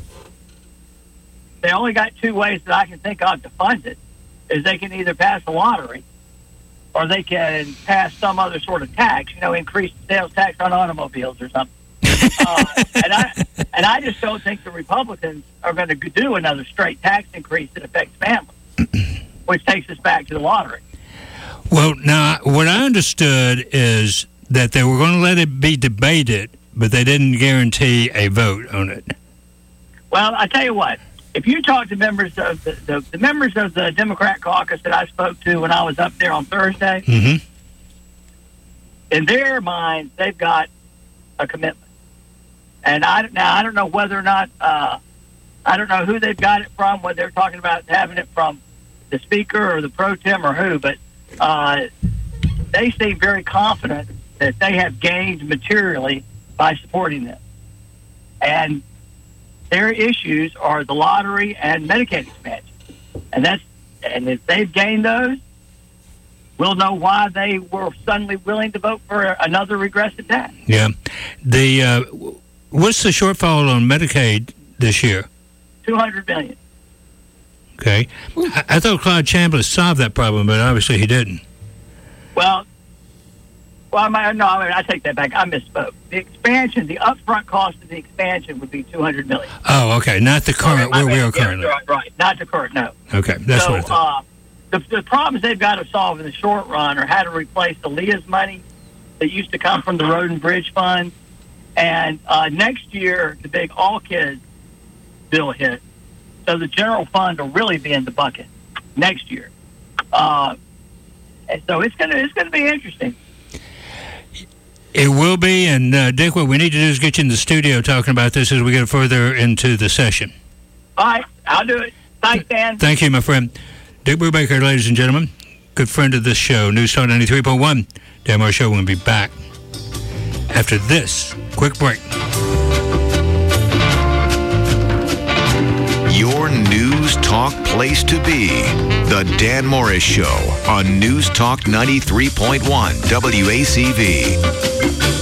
they only got two ways that I can think of to fund it, is they can either pass a lottery or they can pass some other sort of tax, increase the sales tax on automobiles or something. And I just don't think the Republicans are going to do another straight tax increase that affects families, which takes us back to the lottery.
Well, now, what I understood is that they were going to let it be debated, but they didn't guarantee a vote on it.
Well, I tell you what. If you talk to members of the members of the Democrat caucus that I spoke to when I was up there on Thursday, in their minds, they've got a commitment. And I don't know whether or not, I don't know who they've got it from, whether they're talking about having it from the speaker or the pro tem or who, but they seem very confident that they have gained materially by supporting this. And their issues are the lottery and Medicaid expansion. And if they've gained those, we'll know why they were suddenly willing to vote for another regressive tax.
Yeah. What's the shortfall on Medicaid this year?
$200 billion.
Okay. I thought Claude Chambliss solved that problem, but obviously he didn't.
I take that back. I misspoke. The expansion, the upfront cost of the expansion would be $200 million.
Oh, okay. Not the current, where we are currently.
Right. Not the current, no.
Okay, that's what I thought.
The problems they've got to solve in the short run are how to replace the LEA's money that used to come from the Road and Bridge Fund. And next year, the big All Kids bill hit. So the general fund will really be in the bucket next year. And so it's going to be interesting.
It will be, and Dick, what we need to do is get you in the studio talking about this as we get further into the session.
All right, I'll do it. Thanks, Dan.
Thank you, my friend. Dick Brubaker, ladies and gentlemen, good friend of this show, News Talk 93.1. Dan Morris Show will be back after this quick break.
Your News Talk place to be. The Dan Morris Show on News Talk 93.1 WACV.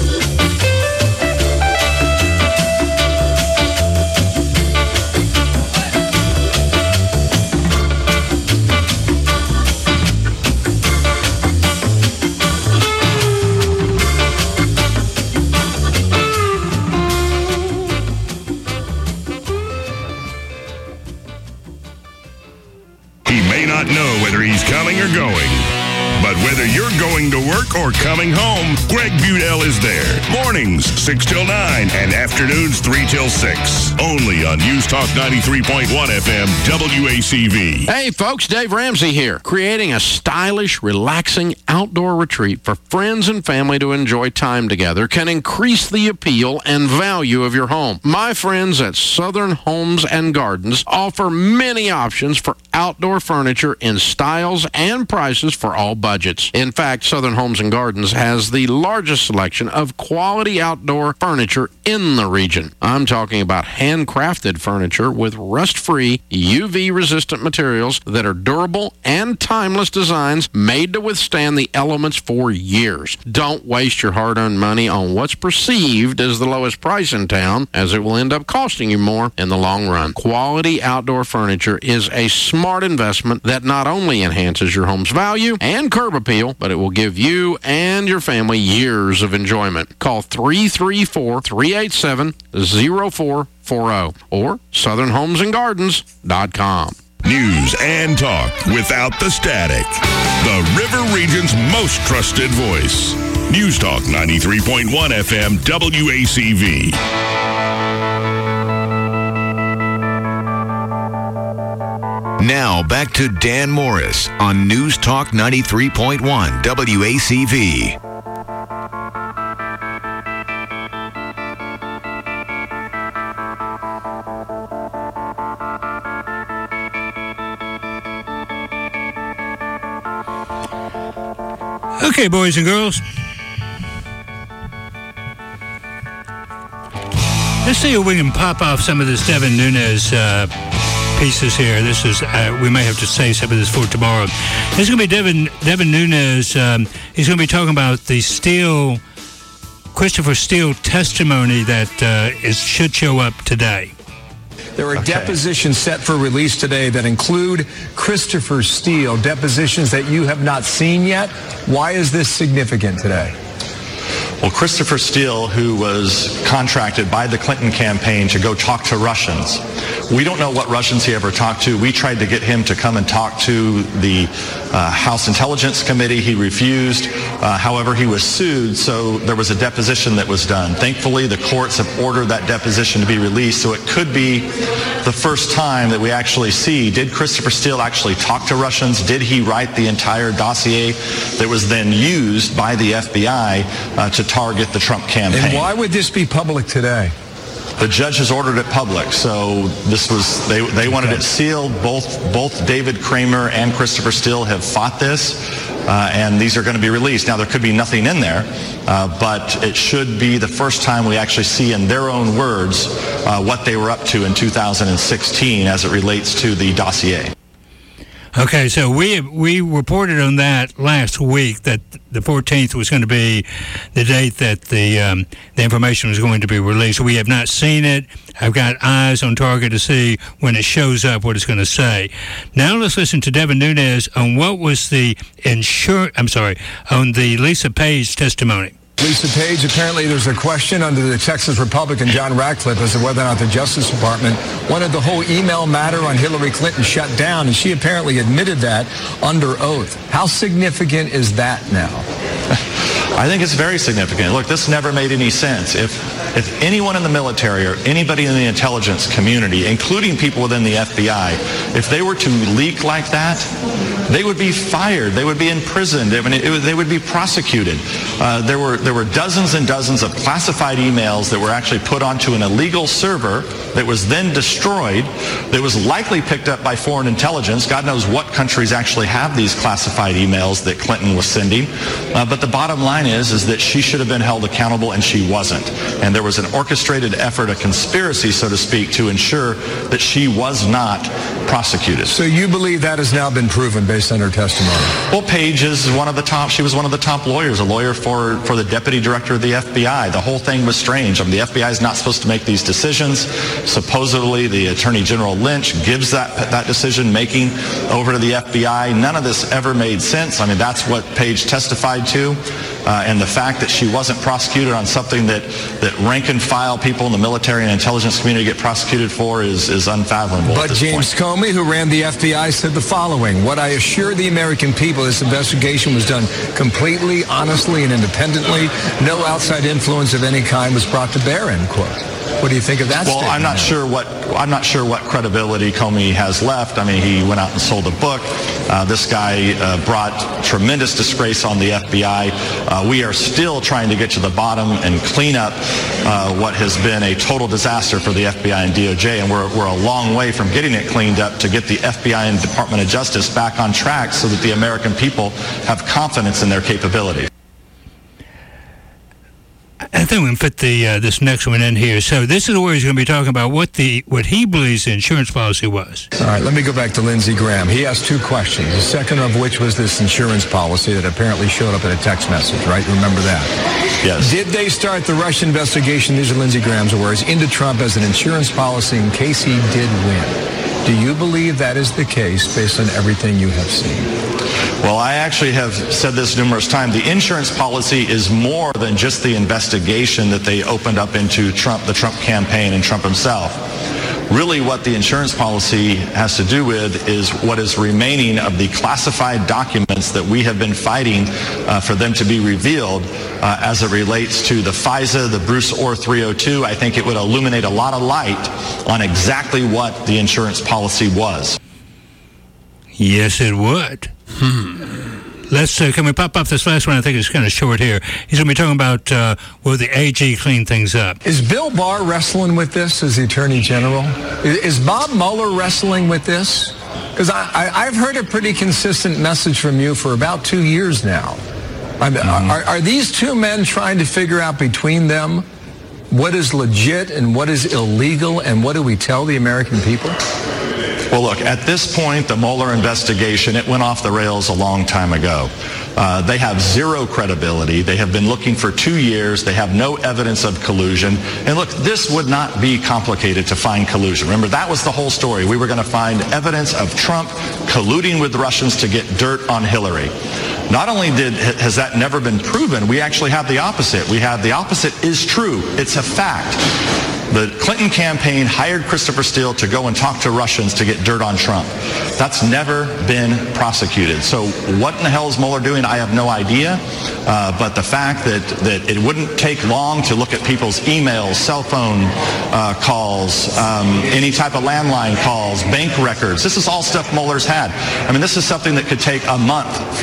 Know whether he's coming or going. But whether you're going to work or coming home, Greg Budell is there. Mornings, 6 till 9, and afternoons, 3 till 6. Only on News Talk 93.1 FM, WACV.
Hey, folks, Dave Ramsey here. Creating a stylish, relaxing outdoor retreat for friends and family to enjoy time together can increase the appeal and value of your home. My friends at Southern Homes and Gardens offer many options for outdoor furniture in styles and prices for all budgets. In fact, Southern Homes and Gardens has the largest selection of quality outdoor furniture in the region. I'm talking about handcrafted furniture with rust-free, UV-resistant materials that are durable and timeless designs made to withstand the elements for years. Don't waste your hard-earned money on what's perceived as the lowest price in town, as it will end up costing you more in the long run. Quality outdoor furniture is a smart investment that not only enhances your home's value and curb appeal, but it will give you and your family years of enjoyment. Call 334-387-0440 or southernhomesandgardens.com.
News and talk without the static. The River Region's most trusted voice. News Talk 93.1 FM WACV.
Now back to Dan Morris on News Talk 93.1 WACV.
Okay, boys and girls. Let's see if we can pop off some of this Devin Nunes pieces here. This is we may have to say some of this for tomorrow. This is going to be Devin Nunes. He's going to be talking about the Christopher Steele testimony that should show up today.
There are depositions set for release today that include Christopher Steele, depositions that you have not seen yet. Why is this significant today?
Well, Christopher Steele, who was contracted by the Clinton campaign to go talk to Russians, we don't know what Russians he ever talked to. We tried to get him to come and talk to the House Intelligence Committee. He refused. However, he was sued, so there was a deposition that was done. Thankfully, the courts have ordered that deposition to be released, so it could be the first time that we actually see, did Christopher Steele actually talk to Russians? Did he write the entire dossier that was then used by the FBI to target the Trump campaign?
And why would this be public today?
The judge has ordered it public, so this was they wanted it sealed. Both David Kramer and Christopher Steele have fought this, and these are going to be released. Now, there could be nothing in there, but it should be the first time we actually see in their own words what they were up to in 2016 as it relates to the dossier.
Okay, so we reported on that last week that the 14th was going to be the date that the information was going to be released. We have not seen it. I've got eyes on target to see when it shows up what it's going to say. Now let's listen to Devin Nunes on what was the on the Lisa Page testimony.
Lisa Page, apparently there's a question under the Texas Republican John Ratcliffe as to whether or not the Justice Department wanted the whole email matter on Hillary Clinton shut down, and she apparently admitted that under oath. How significant is that now?
I think it's very significant. Look, this never made any sense. If anyone in the military or anybody in the intelligence community, including people within the FBI, if they were to leak like that, they would be fired. They would be imprisoned. I mean, they would be prosecuted. There were dozens and dozens of classified emails that were actually put onto an illegal server that was then destroyed, that was likely picked up by foreign intelligence. God knows what countries actually have these classified emails that Clinton was sending. But the bottom line is that she should have been held accountable, and she wasn't. And there was an orchestrated effort, a conspiracy, so to speak, to ensure that she was not prosecuted.
So you believe that has now been proven based on her testimony?
Well, Paige is one of the top, she was one of the top lawyers, a lawyer for the deputy director of the FBI. The whole thing was strange. I mean, the FBI is not supposed to make these decisions. Supposedly, the Attorney General Lynch gives that decision making over to the FBI. None of this ever made sense. I mean, that's what Paige testified to. And the fact that she wasn't prosecuted on something that rank and file people in the military and intelligence community get prosecuted for is unfathomable.
But James Comey, who ran the FBI, said the following: "What I assure the American people, this investigation was done completely, honestly, and independently. No outside influence of any kind was brought to bear," end quote. What do you think of that statement?
Well, I'm not sure what credibility Comey has left. I mean, he went out and sold a book. This guy brought tremendous disgrace on the FBI. We are still trying to get to the bottom and clean up what has been a total disaster for the FBI and DOJ, and we're a long way from getting it cleaned up to get the FBI and Department of Justice back on track so that the American people have confidence in their capabilities.
I think we can fit this next one in here. So this is where he's going to be talking about what he believes the insurance policy was.
All right, let me go back to Lindsey Graham. He asked two questions, the second of which was this insurance policy that apparently showed up in a text message, right? Remember that?
Yes.
Did they start the Russia investigation, these are Lindsey Graham's words, into Trump as an insurance policy in case he did win? Do you believe that is the case based on everything you have seen?
Well, I actually have said this numerous times. The insurance policy is more than just the investigation that they opened up into Trump, the Trump campaign, and Trump himself. Really what the insurance policy has to do with is what is remaining of the classified documents that we have been fighting for them to be revealed as it relates to the FISA, the Bruce Orr 302. I think it would illuminate a lot of light on exactly what the insurance policy was.
Yes, it would. Let's can we pop up this last one? I think it's kind of short here. He's going to be talking about will the AG clean things up.
Is Bill Barr wrestling with this as the Attorney General? Is Bob Mueller wrestling with this? Because I've heard a pretty consistent message from you for about 2 years now. Are these two men trying to figure out between them what is legit and what is illegal, and what do we tell the American people?
Well, look, at this point, the Mueller investigation, it went off the rails a long time ago. They have zero credibility. They have been looking for 2 years. They have no evidence of collusion. And look, this would not be complicated to find collusion. Remember, that was the whole story. We were going to find evidence of Trump colluding with the Russians to get dirt on Hillary. Not only has that never been proven, we actually have the opposite. We have the opposite is true. It's a fact. The Clinton campaign hired Christopher Steele to go and talk to Russians to get dirt on Trump. That's never been prosecuted. So what in the hell is Mueller doing? I have no idea. But the fact that it wouldn't take long to look at people's emails, cell phone calls, any type of landline calls, bank records. This is all stuff Mueller's had. I mean, this is something that could take a month for